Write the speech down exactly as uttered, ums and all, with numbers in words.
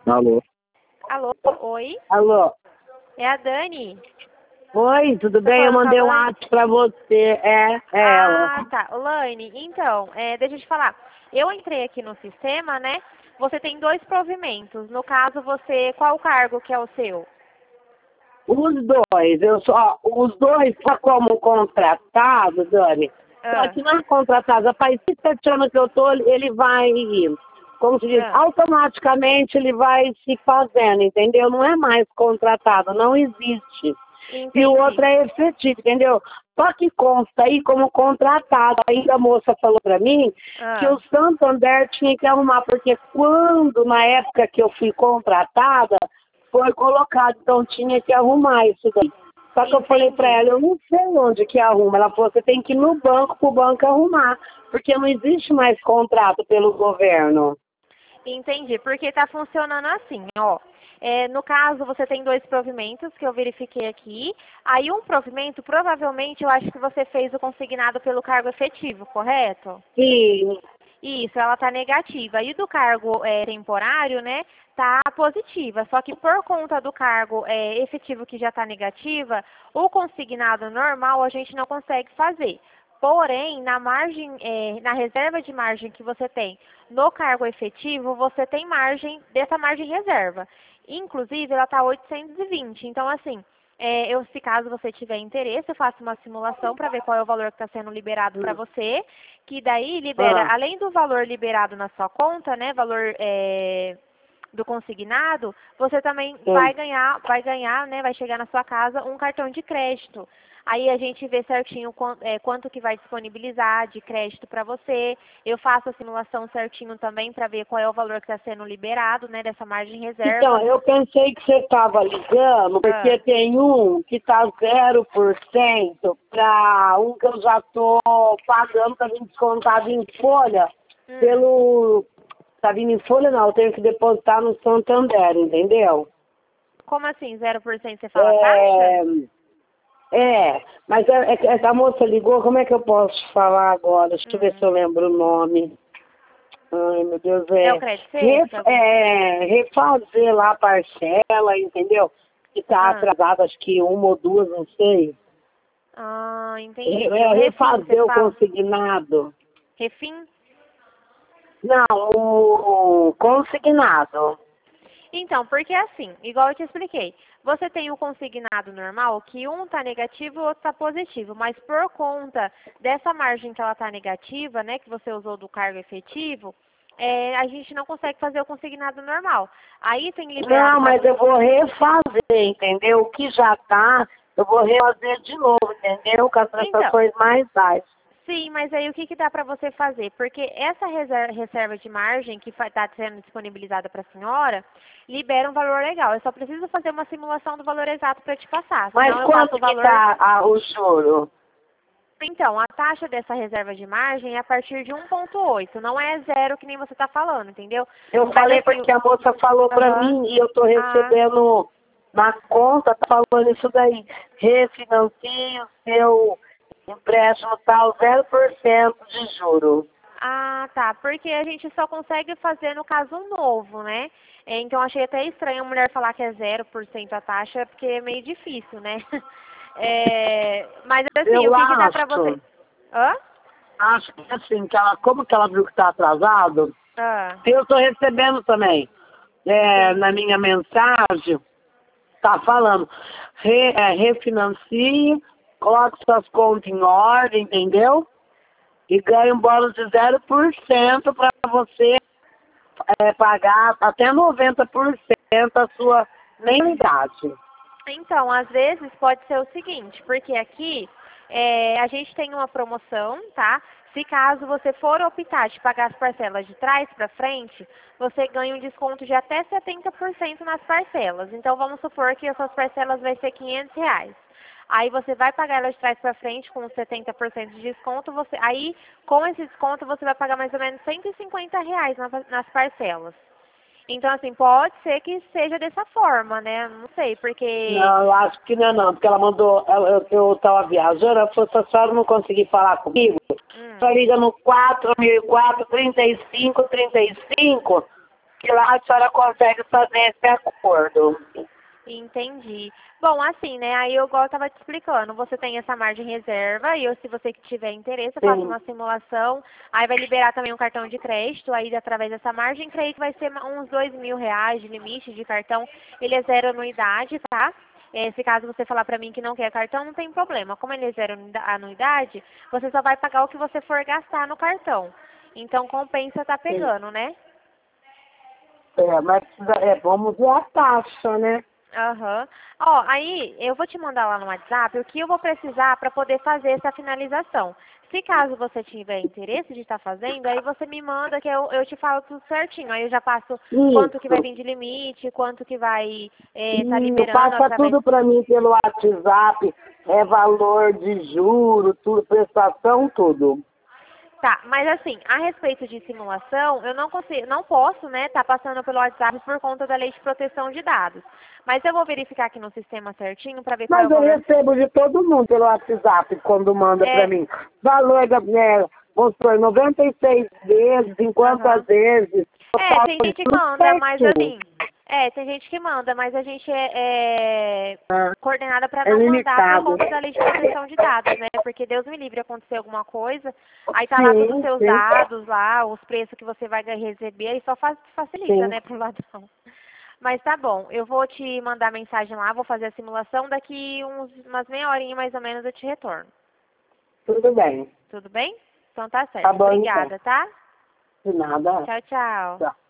Alô? Alô, oi? Alô? É a Dani? Oi, tudo Tá bem? Eu falando com a mandei um Laine? WhatsApp pra você. É, é ela. Ah, tá. Laine, então, é, deixa eu te falar. Eu entrei aqui no sistema, né? Você tem dois provimentos. No caso, você, qual o cargo que é o seu? Os dois, eu só, os dois só como contratado, Dani. Só Ah, que não é contratado. Faz sete anos que eu tô, ele vai, como se diz, ah, automaticamente ele vai se fazendo, entendeu? Não é mais contratado, não existe. E o entendi. outro é efetivo, entendeu? Só que consta aí como contratado. Ainda a moça falou pra mim que Ah, o Santander tinha que arrumar, porque quando, na época que eu fui contratada, foi colocado, então tinha que arrumar isso daí. Só que eu falei pra entendi. ela, eu não sei onde que arruma. Ela falou, você tem que ir no banco pro banco arrumar, porque não existe mais contrato pelo governo. Entendi, porque tá funcionando assim, ó. É, no caso, você tem dois provimentos que eu verifiquei aqui. Aí um provimento, provavelmente, eu acho que você fez o consignado pelo cargo efetivo, correto? Sim. Isso, ela tá negativa. E do cargo é, temporário, né, tá positiva. Só que por conta do cargo é, efetivo que já tá negativa, o consignado normal a gente não consegue fazer. Porém, na margem, é, na reserva de margem que você tem no cargo efetivo, você tem margem dessa margem reserva. Inclusive, ela está oitocentos e vinte. Então, assim, é, eu, se caso você tiver interesse, eu faço uma simulação para ver qual é o valor que está sendo liberado para você, que daí libera, Ah, além do valor liberado na sua conta, né, valor é, do consignado, você também sim. vai ganhar, vai ganhar, né, vai chegar na sua casa um cartão de crédito. Aí a gente vê certinho quanto, é, quanto que vai disponibilizar de crédito para você. Eu faço a simulação certinho também para ver qual é o valor que está sendo liberado, né, dessa margem Então, reserva. eu pensei que você estava ligando, porque Ah, tem um que está zero por cento para um que eu já estou pagando, está vindo descontado em folha, hum. pelo... Está vindo em folha não, eu tenho que depositar no Santander, entendeu? Como assim, zero por cento você fala taxa? É, é mas é, é, que essa moça ligou, como é que eu posso falar agora? Deixa eu ver se Hum. eu lembro o nome. Ai, meu Deus, É o é, crédito C? Você ref, quer algum... é refazer lá a parcela, entendeu? Que tá Ah, atrasado, acho que uma ou duas, não sei. ah, É, entendi. O é refim, você refazer o fala? consignado. Refim? Não, o consignado. Então, porque assim, igual eu te expliquei, você tem o consignado normal, que um está negativo e o outro está positivo, mas por conta dessa margem que ela está negativa, né, que você usou do cargo efetivo, é, a gente não consegue fazer o consignado normal. Aí tem liberado Não, para mas você. eu vou refazer, entendeu? O que já tá, eu vou refazer de novo, entendeu? Com as Então, prestações mais baixas. sim, mas aí o que, que dá para você fazer? Porque essa reser- reserva de margem que está sendo disponibilizada para a senhora, libera um valor legal. Eu só preciso fazer uma simulação do valor exato para te passar. Mas Senão eu passo quanto o que valor. tá a, o juro? Então, a taxa dessa reserva de margem é a partir de um vírgula oito. Não é zero que nem você está falando, entendeu? Eu Mas falei assim, porque o- a moça falou pra aham, mim e eu tô ah, recebendo na conta, tá falando isso daí. Refinancie o seu empréstimo tal, zero por cento de juro. ah, tá. Porque a gente só consegue fazer no caso um novo, né? É, então achei até estranho a mulher falar que é zero por cento a taxa, porque é meio difícil, né? É, mas assim, o Eu que que dá pra você? acho, Hã? acho que assim, que ela, como que ela viu que tá atrasado, Ah, eu tô recebendo também. É, na entendi. minha mensagem, tá falando, re, é, refinancie, coloque suas contas em ordem, entendeu? E ganha um bônus de zero por cento para você é, pagar até noventa por cento a sua mensalidade. Então, às vezes pode ser o seguinte, porque aqui é, a gente tem uma promoção, tá? Se caso você for optar de pagar as parcelas de trás para frente, você ganha um desconto de até setenta por cento nas parcelas. Então, vamos supor que as suas parcelas vai ser quinhentos reais. Aí você vai pagar ela de trás para frente com setenta por cento de desconto, você, aí com esse desconto você vai pagar mais ou menos cento e cinquenta reais nas, nas parcelas. Então, assim, pode ser que seja dessa forma, né? Não sei, porque... Não, eu acho que não é não, porque ela mandou, ela- eu, eu estava viajando, ela falou, se a senhora não conseguir falar comigo, Hum, só liga no quatro mil e quatro, trinta e cinco, trinta e cinco, que lá a senhora consegue fazer esse acordo. Entendi. Bom, assim, né? Aí eu, igual eu estava te explicando, você tem essa margem reserva e eu, se você tiver interesse, eu faço Sim. uma simulação, aí vai liberar também um cartão de crédito, aí através dessa margem, creio que vai ser uns dois mil reais de limite de cartão, ele é zero anuidade, tá? É, se caso você falar pra mim que não quer cartão, não tem problema. Como ele é zero anuidade, você só vai pagar o que você for gastar no cartão. Então compensa tá Sim. pegando, né? É, mas é, vamos ver a taxa, né? Aham. Ó, aí eu vou te mandar lá no WhatsApp o que eu vou precisar para poder fazer essa finalização. Se caso você tiver interesse de estar fazendo, aí você me manda que eu, eu te falo tudo certinho. Aí eu já passo quanto que vai Isso. vir de limite, quanto que vai estar Isso, liberando passa através... tudo para mim pelo WhatsApp, é valor de juro, tudo, prestação, tudo. Tá, mas assim, a respeito de simulação, eu não consigo, não posso, né, tá passando pelo WhatsApp por conta da lei de proteção de dados. Mas eu vou verificar aqui no sistema certinho para ver qual é o Mas eu valor. recebo de todo mundo pelo WhatsApp quando manda para É, mim. Valor da, é, vamos supor, noventa e seis vezes, em quantas aham. vezes, É, total, tem gente que tudo manda, mas certinho. assim, é, tem gente que manda, mas a gente é, é Ah, coordenada para é não mandar por limitado. conta da lei de proteção de dados, né? Porque Deus me livre acontecer alguma coisa, aí tá lá todos os Sim, seus sim, dados lá, os preços que você vai receber, aí só fa- facilita, sim. né, pro ladrão. Mas tá bom, eu vou te mandar mensagem lá, vou fazer a simulação, daqui uns, umas meia horinha mais ou menos eu te retorno. Tudo bem. Tudo bem? Então tá Tá certo. bom então. Obrigada, tá? De nada. Tchau, tchau. Tchau.